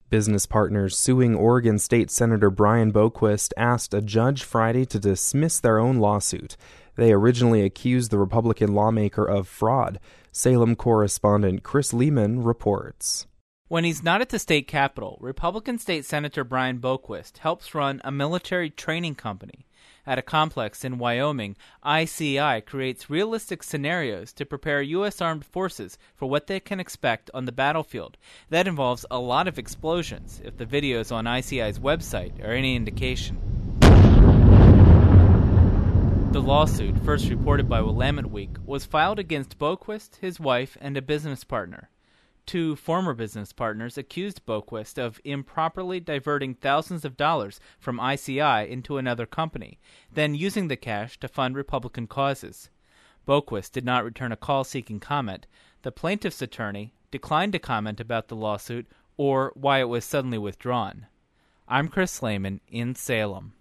Business partners suing Oregon State Senator Brian Boquist asked a judge Friday to dismiss their own lawsuit. They originally accused the Republican lawmaker of fraud. Salem correspondent Chris Lehman reports. When he's not at the state capitol, Republican State Senator Brian Boquist helps run a military training company. At a complex in Wyoming, ICI creates realistic scenarios to prepare U.S. armed forces for what they can expect on the battlefield. That involves a lot of explosions, if the videos on ICI's website are any indication. The lawsuit, first reported by Willamette Week, was filed against Boquist, his wife, and a business partner. Two former business partners accused Boquist of improperly diverting thousands of dollars from ICI into another company, then using the cash to fund Republican causes. Boquist did not return a call seeking comment. The plaintiff's attorney declined to comment about the lawsuit or why it was suddenly withdrawn. I'm Chris Lehman in Salem.